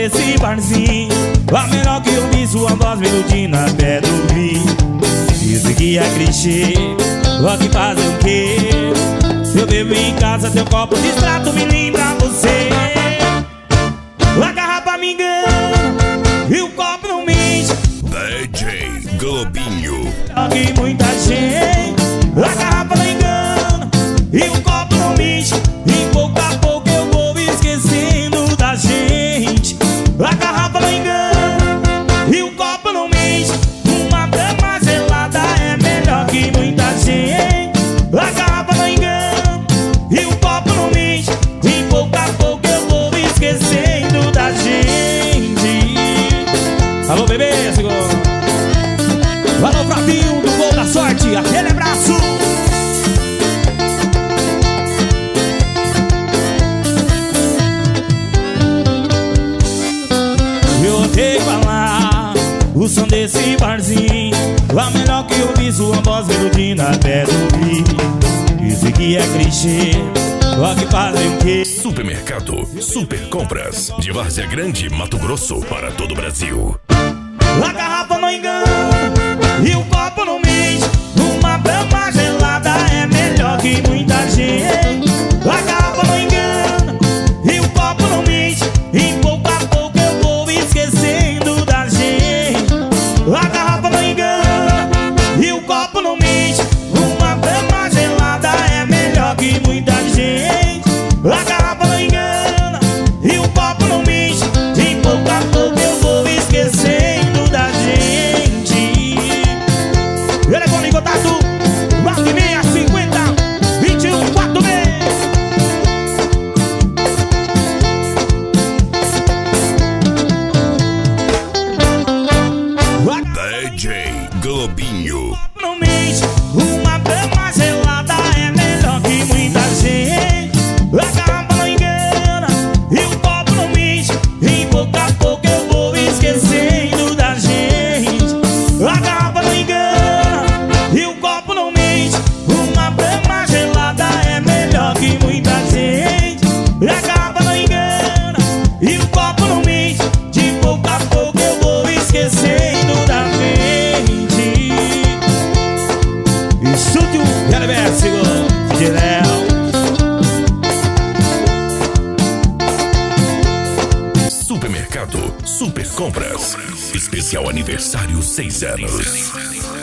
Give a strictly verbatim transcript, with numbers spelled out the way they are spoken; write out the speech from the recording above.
desse barzinho, a melhor que eu vi, sua voz melodia até dormir. Dizem que é clichê, ó que fazer o quê? Se eu bebo em casa, teu copo de extrato me lembra você. A garrafa me engana e o copo não mente. D J Globinho. Só que muita gente, a garrafa não engana e o copo não mente. E pouco a pouco eu vou esquecendo da gente. A garrafa não engana e o copo não mente. Uma dama gelada é melhor que muita gente. A garrafa não engana e o copo não mente. E pouco a pouco eu vou esquecendo da gente. Alô, bebê, segura. Alô, Fabinho do Gol da Sorte, aquele abraço. Eu odeio falar o som desse barzinho, a melhor que eu vi, sua voz melodia até dormir. Dizem que é clichê, ó que fazem o quê? Supermercado Super Compras de Várzea Grande, Mato Grosso, para todo o Brasil. A garrafa não engana e o copo não mente. Uma brama gelada é melhor que muita gente. A garrafa não engana e o copo não mente. E pouco a pouco eu vou esquecendo da gente. A garrafa não engana e o copo não mente. Uma brama gelada é melhor que muita gente. A garrafa não engana e o copo não mente. E pouco a pouco eu vou esquecendo da gente. Telefone em contato nove seis cinquenta, vinte e um quarenta e seis. D J Globinho. Não mente, uma dama gelada é melhor que muita gente. A garrafa não engana e o copo não mente. E pouco a pouco eu vou esquecendo da gente. A garrafa não engana e o copo não mente. Uma dama gelada é melhor que muita gente. A garrafa não engana e o copo não mente. De pouco a pouco eu vou esquecendo da gente. Estúdio Televersigo de Léo. Supermercado Super Compras. Especial aniversário seis anos.